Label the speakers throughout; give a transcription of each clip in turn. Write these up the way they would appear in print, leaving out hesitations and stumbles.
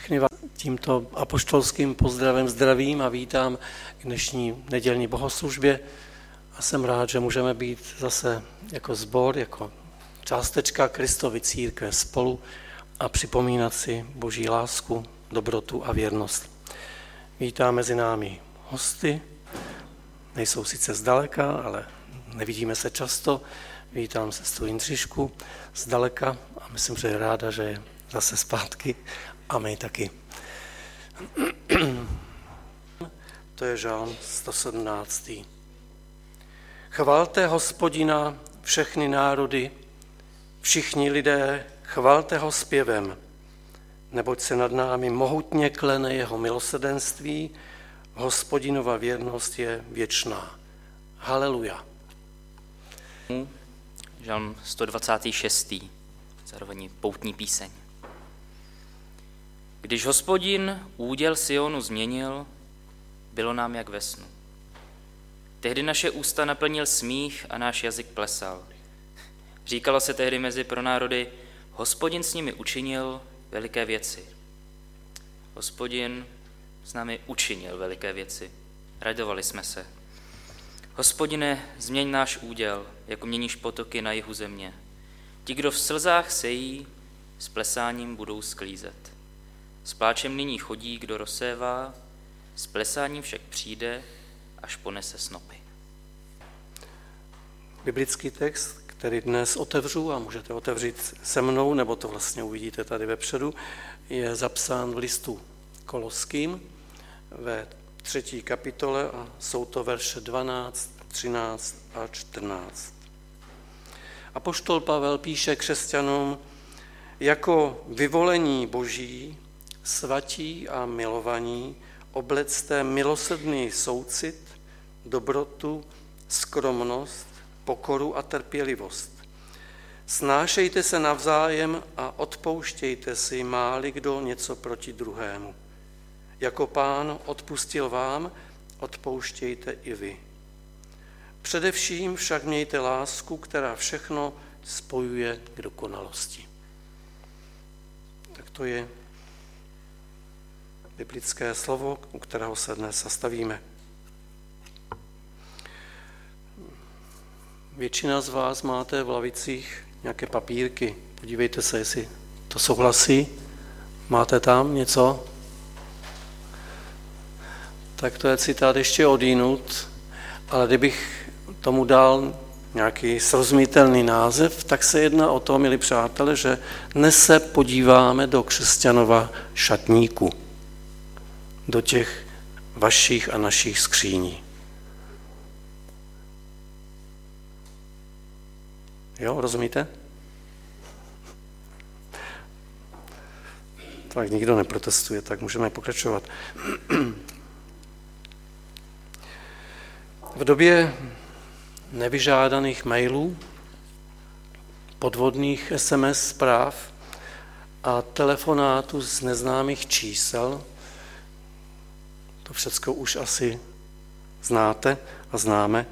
Speaker 1: Všechny vás tímto apoštolským pozdravem zdravím a vítám k dnešní nedělní bohoslužbě a jsem rád, že můžeme být zase jako sbor, jako částečka Kristovy církve spolu a připomínat si Boží lásku, dobrotu a věrnost. Vítám mezi námi hosty, nejsou sice zdaleka, ale nevidíme se často. Vítám sestru Jindřišku zdaleka a myslím, že je ráda, že je zase zpátky a my taky. To je žálm 117. Chvalte Hospodina všechny národy, všichni lidé, chvalte ho zpěvem, neboť se nad námi mohutně klene jeho milosrdenství, Hospodinova věrnost je věčná. Haleluja.
Speaker 2: Žalm 126. Zároveň poutní píseň. Když Hospodin úděl Sionu změnil, bylo nám jak ve snu. Tehdy naše ústa naplnil smích a náš jazyk plesal. Říkalo se tehdy mezi pronárody, Hospodin s nimi učinil veliké věci. Hospodin s námi učinil veliké věci. Radovali jsme se. Hospodine, změň náš úděl, jako měníš potoky na jihu země. Ti, kdo v slzách sejí, s plesáním budou sklízet. S pláčem nyní chodí, kdo rozsévá, s plesáním však přijde, až ponese snopy.
Speaker 1: Biblický text, který dnes otevřu a můžete otevřít se mnou, nebo to vlastně uvidíte tady vepředu, je zapsán v listu Koloským ve 3. kapitole a jsou to verše 12, 13 a 14. Apoštol Pavel píše křesťanům, jako vyvolení Boží, svatí a milovaní, oblecte milosrdný soucit, dobrotu, skromnost, pokoru a trpělivost. Snášejte se navzájem a odpouštějte si, má-li kdo něco proti druhému. Jako Pán odpustil vám, odpouštějte i vy. Především však mějte lásku, která všechno spojuje k dokonalosti. Tak to je biblické slovo, u kterého se dnes zastavíme. Většina z vás máte v lavicích nějaké papírky. Podívejte se, jestli to souhlasí. Máte tam něco? Tak to je citát ještě odjinud, ale kdybych tomu dal nějaký srozumitelný název, tak se jedná o to, milí přátelé, že dnes se podíváme do křesťanova šatníku, do těch vašich a našich skříní. Jo, rozumíte? Tak nikdo neprotestuje, tak můžeme pokračovat. V době nevyžádaných mailů, podvodných SMS zpráv a telefonátů z neznámých čísel, to všecko už asi znáte a známe,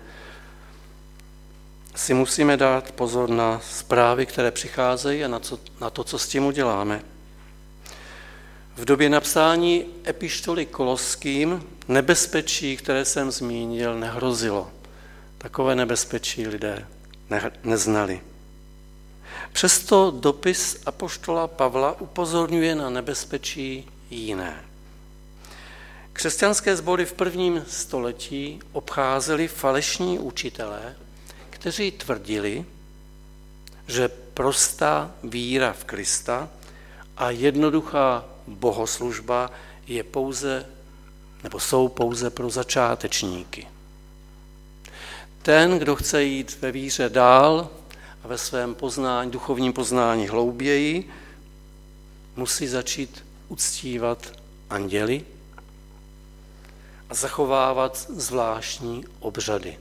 Speaker 1: si musíme dát pozor na zprávy, které přicházejí a na to, co s tím uděláme. V době napsání epištoly Koloským nebezpečí, které jsem zmínil, nehrozilo. Takové nebezpečí lidé neznali. Přesto dopis apoštola Pavla upozorňuje na nebezpečí jiné. Křesťanské sbory v 1. století obcházeli falešní učitelé, kteří tvrdili, že prostá víra v Krista a jednoduchá bohoslužba je pouze, nebo jsou pouze pro začátečníky. Ten, kdo chce jít ve víře dál a ve svém duchovním poznání hlouběji, musí začít uctívat anděly a zachovávat zvláštní obřady.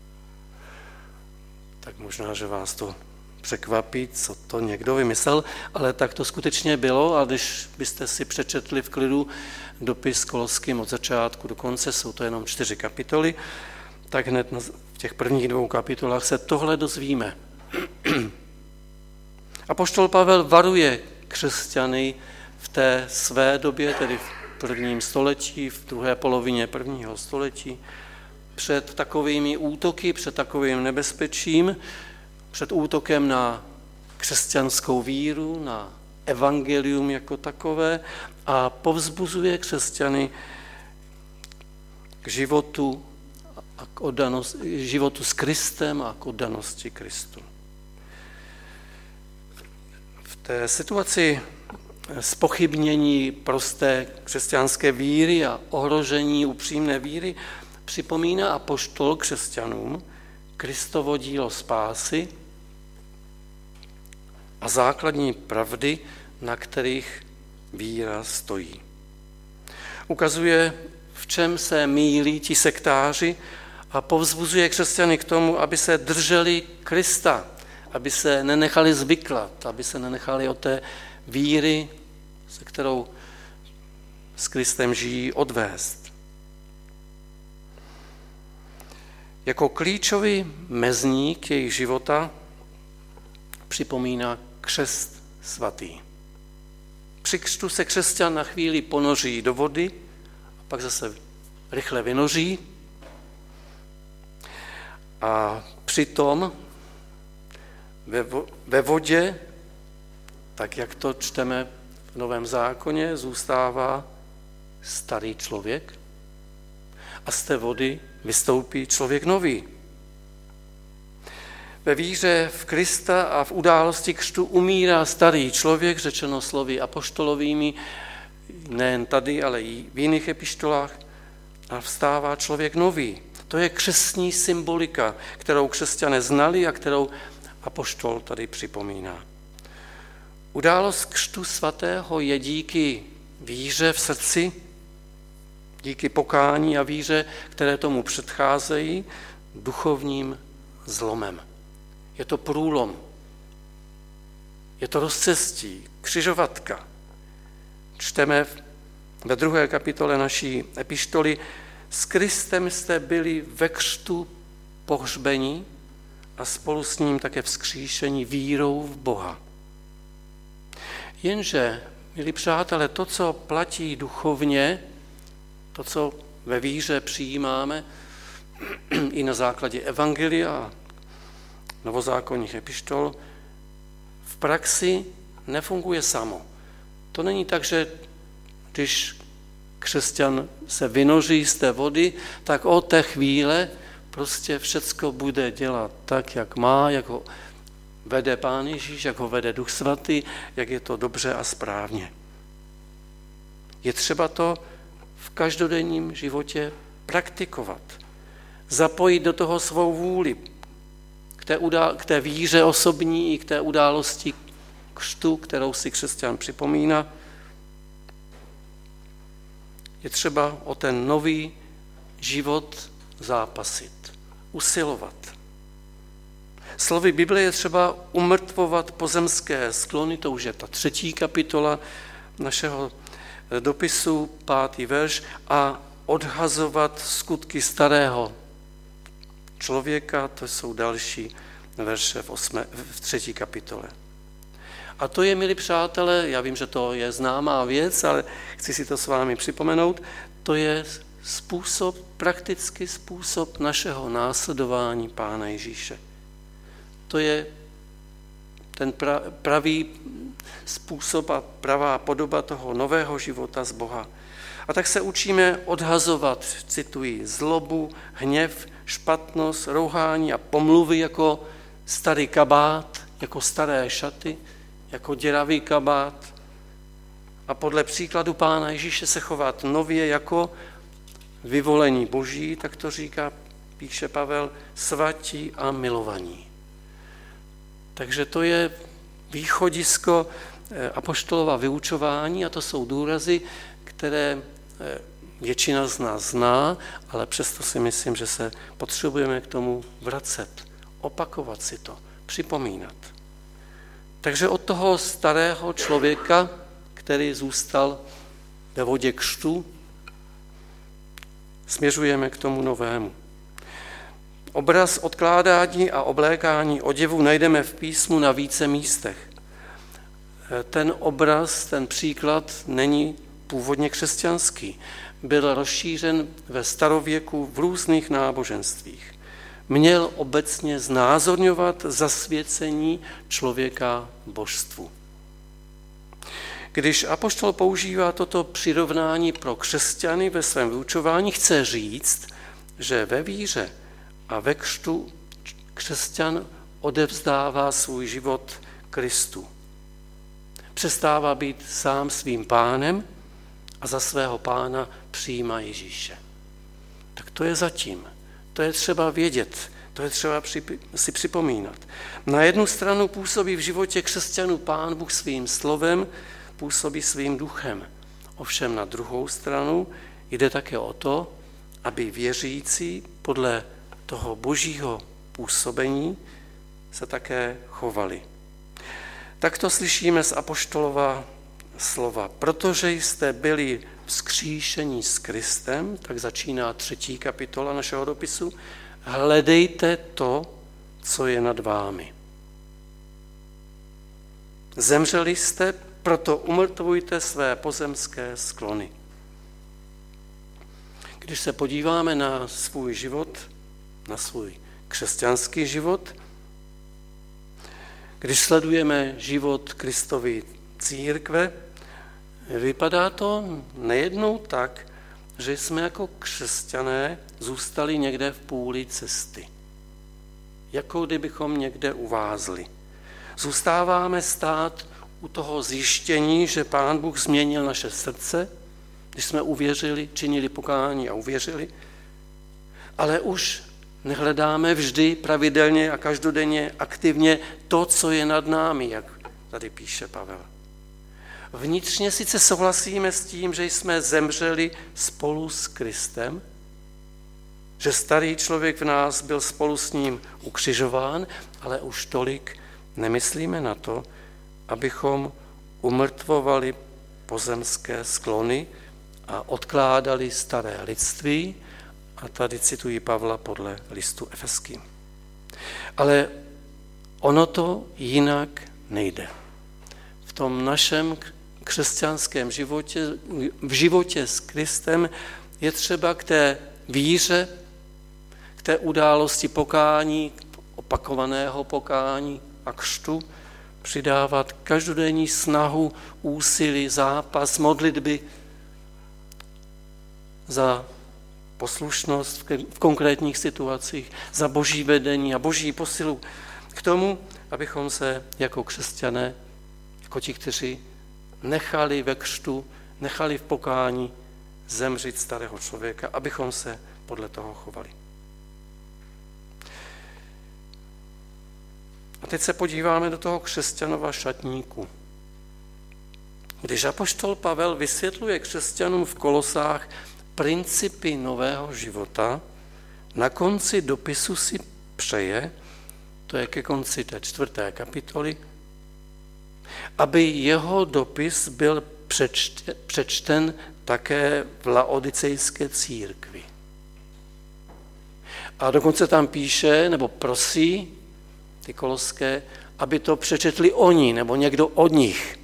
Speaker 1: Tak možná, že vás to překvapí, co to někdo vymyslel, ale tak to skutečně bylo a když byste si přečetli v klidu dopis Koloským od začátku do konce, jsou to jenom 4 kapitoly, tak hned v těch prvních 2 kapitolách se tohle dozvíme. Apoštol Pavel varuje křesťany v té své době, tedy v prvním století, v druhé polovině prvního století, před takovými útoky, před takovým nebezpečím, před útokem na křesťanskou víru, na evangelium jako takové a povzbuzuje křesťany k životu, a k životu s Kristem a k oddanosti Kristu. V té situaci zpochybnění prosté křesťanské víry a ohrožení upřímné víry připomíná apoštol křesťanům Kristovo dílo spásy a základní pravdy, na kterých víra stojí. Ukazuje, v čem se mýlí ti sektáři a povzbuzuje křesťany k tomu, aby se drželi Krista, aby se nenechali zvyklat, aby se nenechali od té víry, se kterou s Kristem žijí, odvést. Jako klíčový mezník jejich života připomíná křest svatý. Při křtu se křesťan na chvíli ponoří do vody a pak zase rychle vynoří a přitom ve vodě, tak jak to čteme v Novém zákoně, zůstává starý člověk a z té vody vystoupí člověk nový. Ve víře v Krista a v události křtu umírá starý člověk, řečeno slovy apoštolovými, nejen tady, ale i v jiných epištolách, a vstává člověk nový. To je křestní symbolika, kterou křesťané znali a kterou apoštol tady připomíná. Událost křtu svatého je díky víře v srdci, díky pokání a víře, které tomu předcházejí, duchovním zlomem. Je to průlom, je to rozcestí, křižovatka. Čteme ve 2. kapitole naší epištoly: s Kristem jste byli ve křtu pohřbeni a spolu s ním také vzkříšení vírou v Boha. Jenže, milí přátelé, to, co platí duchovně, to, co ve víře přijímáme i na základě evangelia a novozákonních epištol, v praxi nefunguje samo. To není tak, že když křesťan se vynoří z té vody, tak od té chvíle prostě všecko bude dělat tak, jak má, jak ho vede Pán Ježíš, jak ho vede Duch Svatý, jak je to dobře a správně. Je třeba to v každodenním životě praktikovat. Zapojit do toho svou vůli, k té víře osobní i k té události křtu, kterou si křesťan připomíná. Je třeba o ten nový život zápasit, usilovat. Slovy Bible je třeba umrtvovat pozemské sklony, to už je ta 3. kapitola našeho dopisu, 5. verš, a odhazovat skutky starého člověka, to jsou další verše v 3. kapitole. A to je, milí přátelé, já vím, že to je známá věc, ale chci si to s vámi připomenout, to je praktický způsob našeho následování Pána Ježíše. To je ten pravý způsob a pravá podoba toho nového života z Boha. A tak se učíme odhazovat, cituji, zlobu, hněv, špatnost, rouhání a pomluvy jako starý kabát, jako staré šaty, jako děravý kabát a podle příkladu Pána Ježíše se chovat nově jako vyvolení Boží, tak to říká, píše Pavel, svatí a milovaní. Takže to je východisko apoštolova vyučování a to jsou důrazy, které většina z nás zná, ale přesto si myslím, že se potřebujeme k tomu vracet, opakovat si to, připomínat. Takže od toho starého člověka, který zůstal ve vodě křtu, směřujeme k tomu novému. Obraz odkládání a oblékání oděvu najdeme v písmu na více místech. ten obraz, ten příklad není původně křesťanský. Byl rozšířen ve starověku v různých náboženstvích. Měl obecně znázorňovat zasvěcení člověka božstvu. Když apoštol používá toto přirovnání pro křesťany ve svém vyučování, chce říct, že ve víře a ve křtu křesťan odevzdává svůj život Kristu. Přestává být sám svým pánem a za svého pána přijímá Ježíše. Tak to je zatím. To je třeba vědět, to je třeba si připomínat. Na jednu stranu působí v životě křesťanů Pán Bůh svým slovem, působí svým duchem. Ovšem na druhou stranu jde také o to, aby věřící podle toho božího působení se také chovali. Tak to slyšíme z apoštolova slova. Protože jste byli vzkříšení s Kristem, tak začíná 3. kapitola našeho dopisu, hledejte to, co je nad vámi. Zemřeli jste, proto umrtvujte své pozemské sklony. Když se podíváme na svůj život, na svůj křesťanský život, když sledujeme život Kristovy církve, vypadá to nejednou tak, že jsme jako křesťané zůstali někde v půli cesty. Jako kdybychom někde uvázli. Zůstáváme stát u toho zjištění, že Pán Bůh změnil naše srdce, když jsme uvěřili, činili pokání a uvěřili, ale už nehledáme vždy pravidelně a každodenně aktivně to, co je nad námi, jak tady píše Pavel. Vnitřně sice souhlasíme s tím, že jsme zemřeli spolu s Kristem, že starý člověk v nás byl spolu s ním ukřižován, ale už tolik nemyslíme na to, abychom umrtvovali pozemské sklony a odkládali staré lidství, a tady cituji Pavla podle listu Efeským. Ale ono to jinak nejde. V tom našem křesťanském životě, v životě s Kristem je třeba k té víře, k té události pokání, opakovaného pokání a křtu přidávat každodenní snahu, úsilí, zápas, modlitby za poslušnost v konkrétních situacích, za boží vedení a boží posilu k tomu, abychom se jako křesťané, jako ti, kteří nechali ve křtu, nechali v pokání zemřít starého člověka, abychom se podle toho chovali. A teď se podíváme do toho křesťanova šatníku. Když apoštol Pavel vysvětluje křesťanům v Kolosách principy nového života, na konci dopisu si přeje, to je ke konci té 4. kapitoly, aby jeho dopis byl přečten také v laodicejské církvi. A dokonce tam píše, nebo prosí ty koloské, aby to přečetli oni, nebo někdo od nich.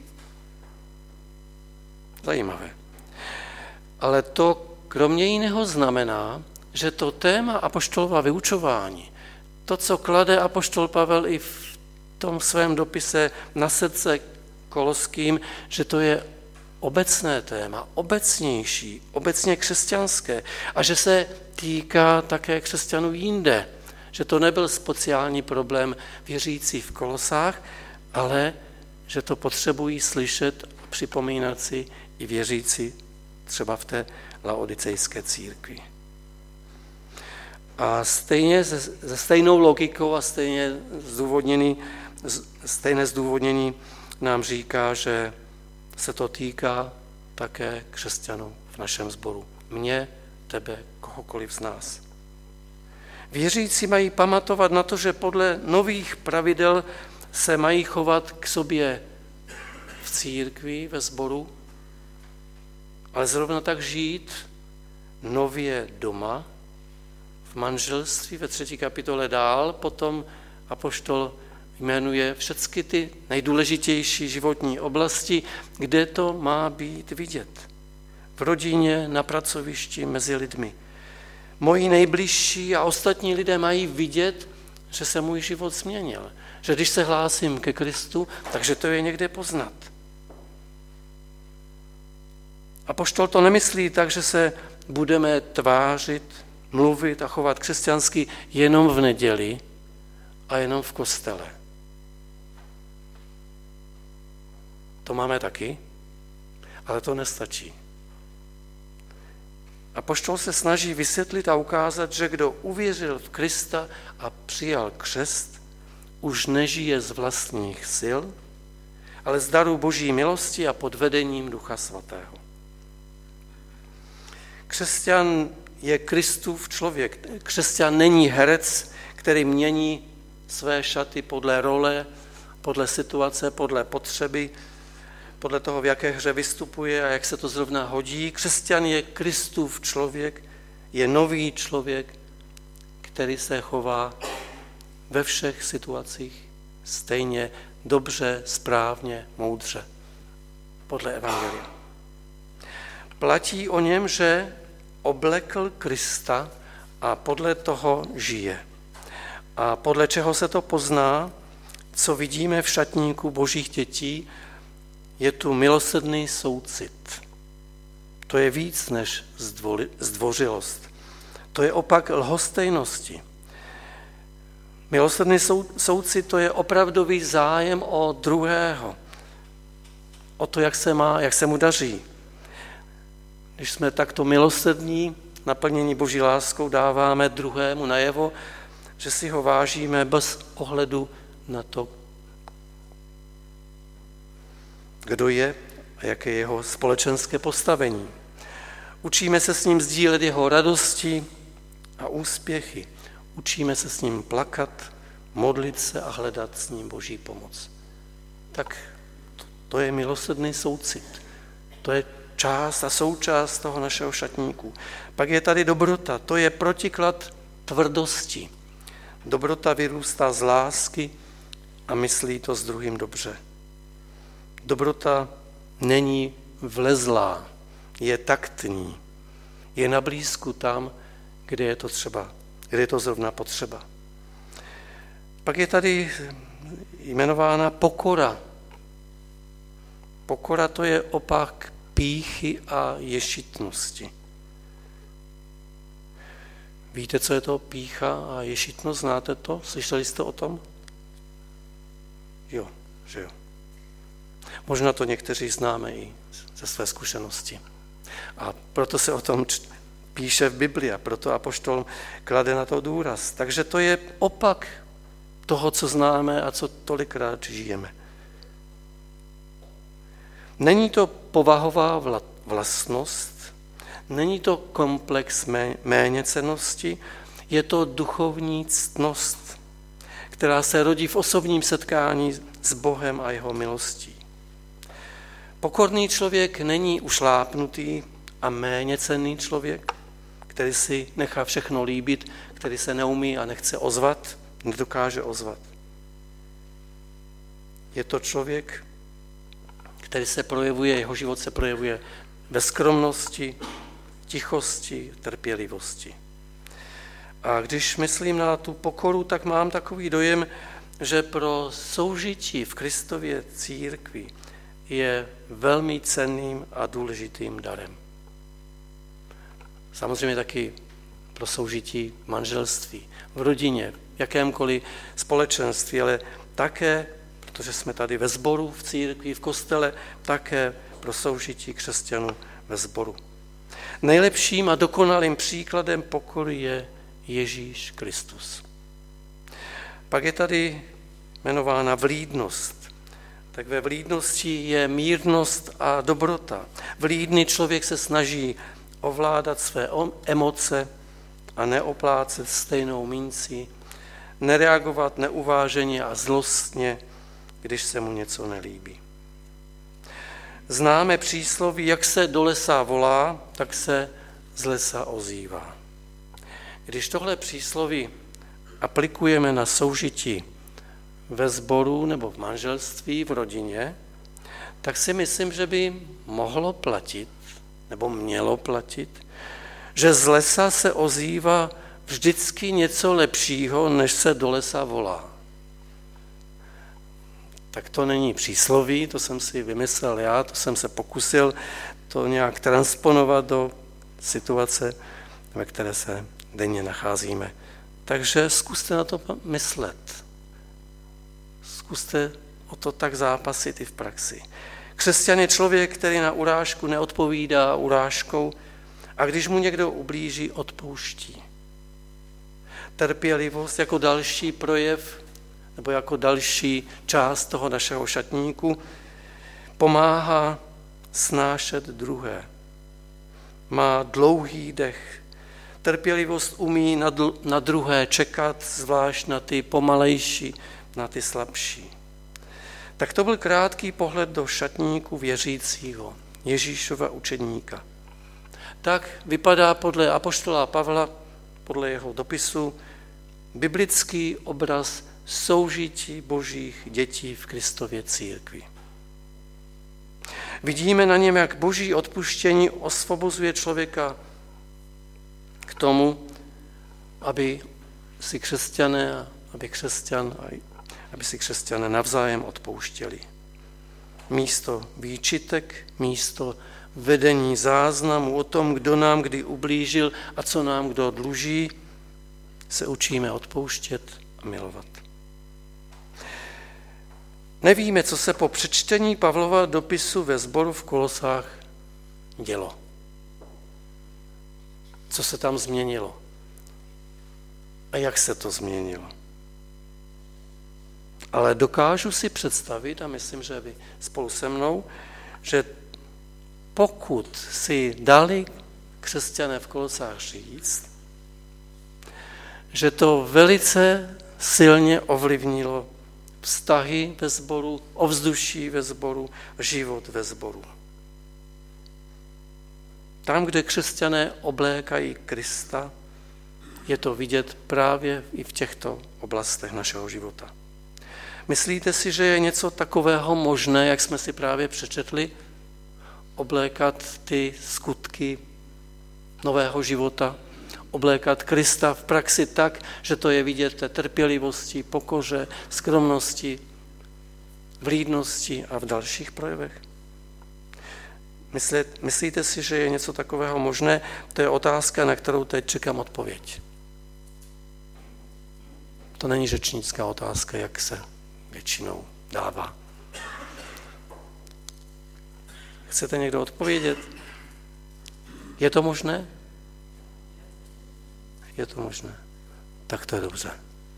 Speaker 1: Zajímavé. Ale to kromě jiného znamená, že to téma apoštolova vyučování, to, co klade apoštol Pavel i v tom svém dopise na srdce koloským, že to je obecné téma, obecnější, obecně křesťanské a že se týká také křesťanů jinde, že to nebyl speciální problém věřící v Kolosách, ale že to potřebují slyšet a připomínat si i věřící třeba v té laodicejské církvi. A stejně se stejnou logikou a stejné zdůvodnění nám říká, že se to týká také křesťanů v našem sboru. Mě, tebe, kohokoliv z nás. Věřící mají pamatovat na to, že podle nových pravidel se mají chovat k sobě v církvi, ve sboru, ale zrovna tak žít nově doma, v manželství ve 3. kapitole dál, potom apoštol jmenuje všechny ty nejdůležitější životní oblasti, kde to má být vidět. V rodině, na pracovišti, mezi lidmi. Moji nejbližší a ostatní lidé mají vidět, že se můj život změnil. Že když se hlásím ke Kristu, takže to je někde poznat. Apoštol to nemyslí tak, že se budeme tvářit, mluvit a chovat křesťansky jenom v neděli a jenom v kostele. To máme taky, ale to nestačí. Apoštol se snaží vysvětlit a ukázat, že kdo uvěřil v Krista a přijal křest, už nežije z vlastních sil, ale z daru Boží milosti a pod vedením Ducha Svatého. Křesťan je Kristův člověk. Křesťan není herec, který mění své šaty podle role, podle situace, podle potřeby, podle toho, v jaké hře vystupuje a jak se to zrovna hodí. Křesťan je Kristův člověk, je nový člověk, který se chová ve všech situacích stejně dobře, správně, moudře, podle evangelia. Platí o něm, že oblekl Krista a podle toho žije. A podle čeho se to pozná, co vidíme v šatníku Božích dětí, je tu milosrdný soucit. To je víc než zdvořilost. To je opak lhostejnosti. Milosrdný soucit, to je opravdový zájem o druhého, o to, jak se mu daří. Když jsme takto milosrdní, naplnění Boží láskou, dáváme druhému najevo, že si ho vážíme bez ohledu na to, kdo je a jaké je jeho společenské postavení. Učíme se s ním sdílet jeho radosti a úspěchy. Učíme se s ním plakat, modlit se a hledat s ním Boží pomoc. Tak to je milosrdný soucit. To je část a součást toho našeho šatníku. Pak je tady dobrota, to je protiklad tvrdosti. Dobrota vyrůstá z lásky a myslí to s druhým dobře. Dobrota není vlezlá, je taktní, je na blízku tam, kde je to třeba, kde je to zrovna potřeba. Pak je tady jmenována pokora. Pokora, to je opak pýchy a ješitnosti. Víte, co je to pýcha a ješitnost? Znáte to? Slyšeli jste o tom? Jo, že jo. Možná to někteří známe i ze své zkušenosti. A proto se o tom píše v Biblii a proto apoštol klade na to důraz. Takže to je opak toho, co známe a co tolikrát žijeme. Není to povahová vlastnost, není to komplex méněcennosti, je to duchovní ctnost, která se rodí v osobním setkání s Bohem a jeho milostí. Pokorný člověk není ušlápnutý a méněcenný člověk, který si nechá všechno líbit, který se neumí a nechce ozvat, nedokáže ozvat. Je to člověk, který se projevuje, jeho život se projevuje ve skromnosti, tichosti, trpělivosti. A když myslím na tu pokoru, tak mám takový dojem, že pro soužití v Kristově církvi je velmi cenným a důležitým darem. Samozřejmě taky pro soužití v manželství, v rodině, v jakémkoliv společenství, ale také, protože jsme tady ve sboru, v církvi, v kostele, také pro soužití křesťanů ve sboru. Nejlepším a dokonalým příkladem pokory je Ježíš Kristus. Pak je tady jmenována vlídnost. Tak ve vlídnosti je mírnost a dobrota. Vlídný člověk se snaží ovládat své emoce a neoplácet stejnou mincí, nereagovat neuváženě a zlostně, když se mu něco nelíbí. Známe přísloví, jak se do lesa volá, tak se z lesa ozývá. Když tohle přísloví aplikujeme na soužití ve sboru nebo v manželství, v rodině, tak si myslím, že by mohlo platit, nebo mělo platit, že z lesa se ozývá vždycky něco lepšího, než se do lesa volá. Tak to není přísloví, to jsem si vymyslel já, to jsem se pokusil to nějak transponovat do situace, ve které se denně nacházíme. Takže zkuste na to myslet. Zkuste o to tak zápasit i v praxi. Křesťan je člověk, který na urážku neodpovídá urážkou a když mu někdo ublíží, odpouští. Trpělivost jako další projev nebo jako další část toho našeho šatníku pomáhá snášet druhé. Má dlouhý dech. Trpělivost umí na druhé čekat, zvlášť na ty pomalejší, na ty slabší. Tak to byl krátký pohled do šatníku věřícího, Ježíšova učedníka. Tak vypadá podle apoštola Pavla, podle jeho dopisu, biblický obraz soužití božích dětí v Kristově církvi. Vidíme na něm, jak boží odpuštění osvobozuje člověka k tomu, aby si křesťané navzájem odpouštěli. Místo výčitek, místo vedení záznamu o tom, kdo nám kdy ublížil a co nám kdo dluží, se učíme odpouštět a milovat. Nevíme, co se po přečtení Pavlova dopisu ve sboru v Kolosách dělo. Co se tam změnilo a jak se to změnilo. Ale dokážu si představit, a myslím, že vy spolu se mnou, že pokud si dali křesťané v Kolosách říct, že to velice silně ovlivnilo vztahy ve sboru, ovzduší ve sboru, život ve sboru. Tam, kde křesťané oblékají Krista, je to vidět právě i v těchto oblastech našeho života. Myslíte si, že je něco takového možné, jak jsme si právě přečetli, oblékat ty skutky nového života, oblékat Krista v praxi tak, že to je vidět té trpělivosti, pokoře, skromnosti, vlídnosti a v dalších projevech? Myslíte si, že je něco takového možné? To je otázka, na kterou teď čekám odpověď. To není řečnická otázka, jak se většinou dává. Chcete někdo odpovědět? Je to možné? Je to možné. Tak to je dobře.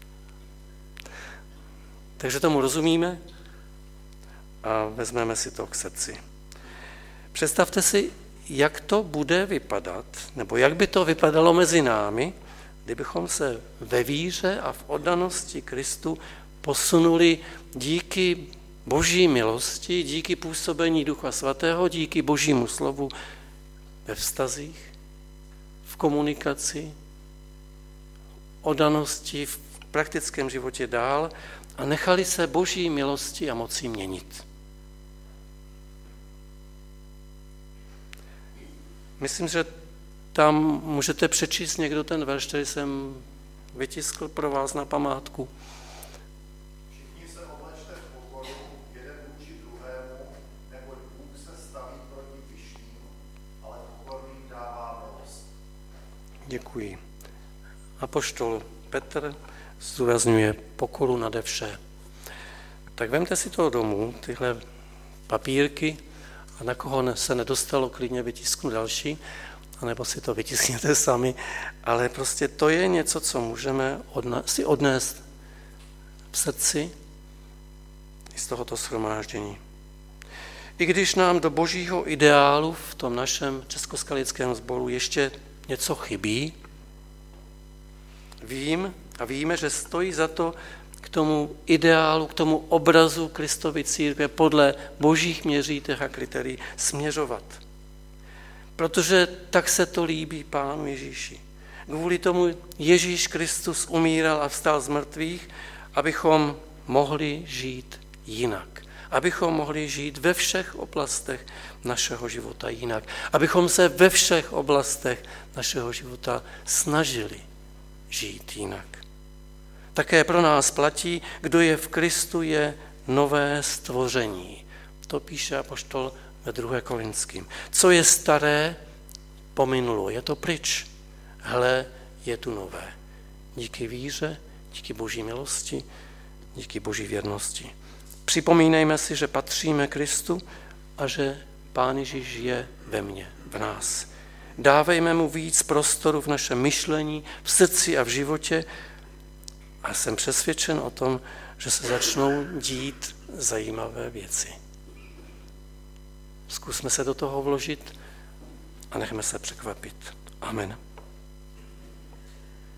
Speaker 1: Takže tomu rozumíme a vezmeme si to k srdci. Představte si, jak to bude vypadat, nebo jak by to vypadalo mezi námi, kdybychom se ve víře a v oddanosti Kristu posunuli díky boží milosti, díky působení Ducha Svatého, díky božímu slovu ve vztazích, v komunikaci, oddanosti v praktickém životě dál a nechali se boží milosti a moci měnit. Myslím, že tam můžete přečíst někdo ten verš, který jsem vytiskl pro vás na památku.
Speaker 3: Všichni se oblečte v pokoru, jeden vůči druhému, neboť Bůh se staví proti pyšným, ale pokorným dává milost.
Speaker 1: Děkuji. Apoštol Petr zdůrazňuje pokoru nade vše. Tak vemte si to domů, tyhle papírky, a na koho se nedostalo, klidně vytisknu další, anebo si to vytiskněte sami, ale prostě to je něco, co můžeme si odnést v srdci z tohoto shromáždění. I když nám do božího ideálu v tom našem českoskalickém sboru ještě něco chybí, víme, že stojí za to k tomu ideálu, k tomu obrazu Kristovy církve podle božích měřítek a kritérií směřovat. Protože tak se to líbí Pánu Ježíši. Kvůli tomu Ježíš Kristus umíral a vstal z mrtvých, abychom mohli žít jinak. Abychom mohli žít ve všech oblastech našeho života jinak. Abychom se ve všech oblastech našeho života snažili žít jinak. Také pro nás platí, kdo je v Kristu, je nové stvoření. To píše apoštol ve 2. Korinským. Co je staré, pominulo, je to pryč. Hle, je tu nové. Díky víře, díky Boží milosti, díky Boží věrnosti. Připomínejme si, že patříme Kristu a že Pán Ježíš je ve mně, v nás. Dávejme mu víc prostoru v našem myšlení, v srdci a v životě a jsem přesvědčen o tom, že se začnou dít zajímavé věci. Zkusme se do toho vložit a nechme se překvapit. Amen.